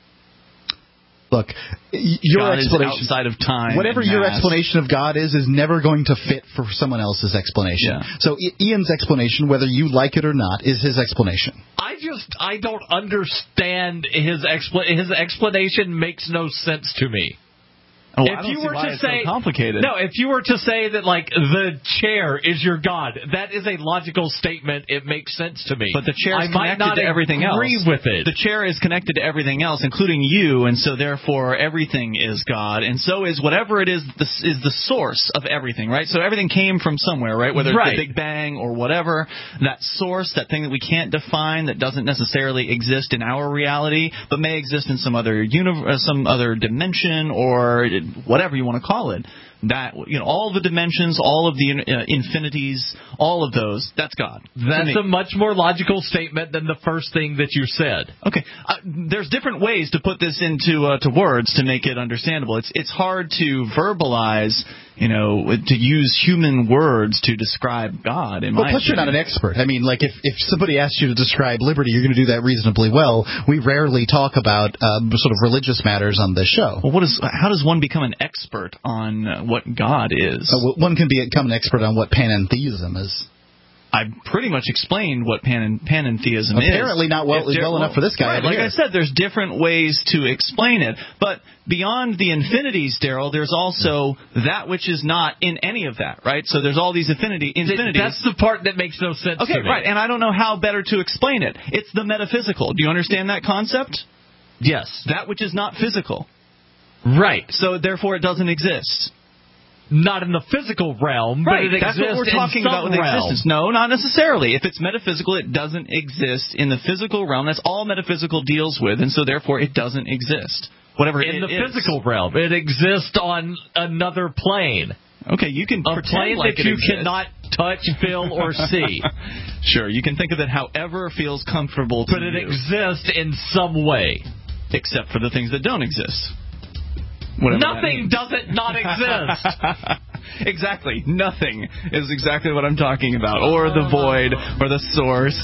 D: Look, your
B: God
D: explanation
B: is outside of time.
D: Whatever your explanation of God is never going to fit for someone else's explanation.
B: Yeah.
D: So Ian's explanation, whether you like it or not, is his explanation.
C: I don't understand his explanation. Makes no sense to me.
B: Oh, if you were to say, so complicated.
C: No, if you were to say that, like, the chair is your God, that is a logical statement. It makes sense to me.
B: But the chair is
C: connected
B: to everything else.
C: I might not agree with it.
B: The chair is connected to everything else, including you, and so therefore everything is God, and so is whatever it is the source of everything, right? So everything came from somewhere, right? Whether it's the Big Bang or whatever, that source, that thing that we can't define, that doesn't necessarily exist in our reality, but may exist in some other some other dimension or whatever you want to call it, that, all the dimensions, all of the infinities, all of those, that's God.
C: That's a much more logical statement than the first thing that you said.
B: Okay, there's different ways to put this into to words to make it understandable. It's hard to verbalize, to use human words to describe God.
D: Plus, you're not an expert. I mean, like if somebody asks you to describe liberty, you're going to do that reasonably well. We rarely talk about sort of religious matters on this show.
B: Well, how does one become an expert on what God is?
D: One can become an expert on what panentheism is.
B: I pretty much explained what panentheism is.
D: Apparently not well enough for this guy.
B: Right, like I said, there's different ways to explain it. But beyond the infinities, Daryl, there's also that which is not in any of that, right? So there's all these infinities.
C: That's the part that makes no sense to me.
B: Okay, right, and I don't know how better to explain it. It's the metaphysical. Do you understand that concept?
C: Yes.
B: That which is not physical.
C: Right.
B: So therefore it doesn't exist.
C: Not in the physical realm, but it exists in some
B: That's what we're talking about with existence. No, not necessarily. If it's metaphysical, it doesn't exist in the physical realm. That's all metaphysical deals with, and so therefore it doesn't exist. Whatever it is.
C: In the physical realm. It exists on another plane.
B: Okay, you can pretend
C: plane
B: like
C: that
B: it
C: you
B: exists.
C: cannot touch, feel, or see.
B: Sure, you can think of it however feels comfortable to you.
C: But it exists in some way.
B: Except for the things that don't exist.
C: Nothing doesn't not exist.
B: Exactly. Nothing is exactly what I'm talking about. Or the void, or the source.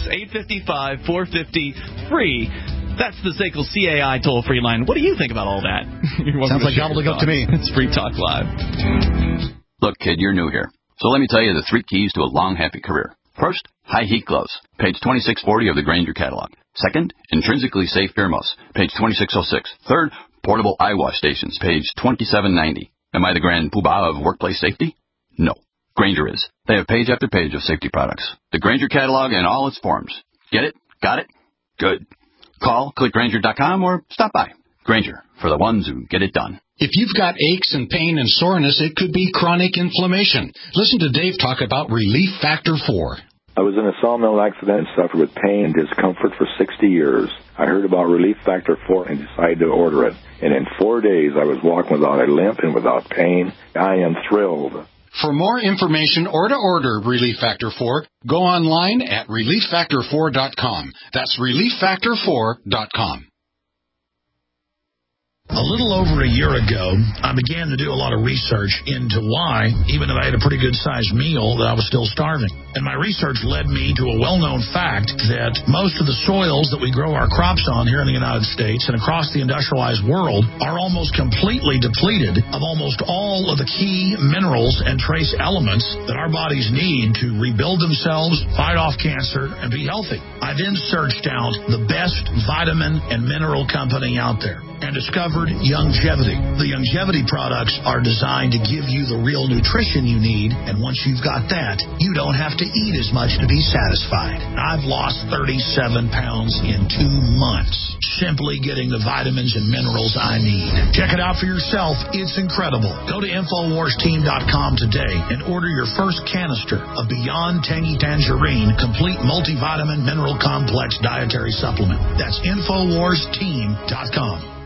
B: 855-450-FREE. That's the SACL CAI toll-free line. What do you think about all that?
D: Sounds like gobbledygook to me.
B: It's Free Talk Live.
A: Look, kid, you're new here. So let me tell you the 3 keys to a long, happy career. First, high heat gloves, page 2640 of the Grainger catalog. Second, intrinsically safe earmuffs, page 2606. Third, portable eye wash stations, page 2790. Am I the grand poobah of workplace safety? No. Grainger is. They have page after page of safety products. The Grainger catalog in all its forms. Get it? Got it? Good. Call, click Grainger.com, or stop by. Grainger, for the ones who get it done.
E: If you've got aches and pain and soreness, it could be chronic inflammation. Listen to Dave talk about Relief Factor 4.
W: I was in a sawmill accident and suffered with pain and discomfort for 60 years. I heard about Relief Factor 4 and decided to order it. And in 4 days, I was walking without a limp and without pain. I am thrilled.
E: For more information or to order Relief Factor 4, go online at ReliefFactor4.com. That's ReliefFactor4.com.
X: A little over a year ago, I began to do a lot of research into why, even if I had a pretty good-sized meal, that I was still starving. And my research led me to a well-known fact that most of the soils that we grow our crops on here in the United States and across the industrialized world are almost completely depleted of almost all of the key minerals and trace elements that our bodies need to rebuild themselves, fight off cancer, and be healthy. I then searched out the best vitamin and mineral company out there and discovered discovered Youngevity. The Youngevity products are designed to give you the real nutrition you need, and once you've got that, you don't have to eat as much to be satisfied. I've lost 37 pounds in 2 months, simply getting the vitamins and minerals I need. Check it out for yourself. It's incredible. Go to InfoWarsTeam.com today and order your first canister of Beyond Tangy Tangerine Complete Multivitamin Mineral Complex Dietary Supplement. That's InfoWarsTeam.com.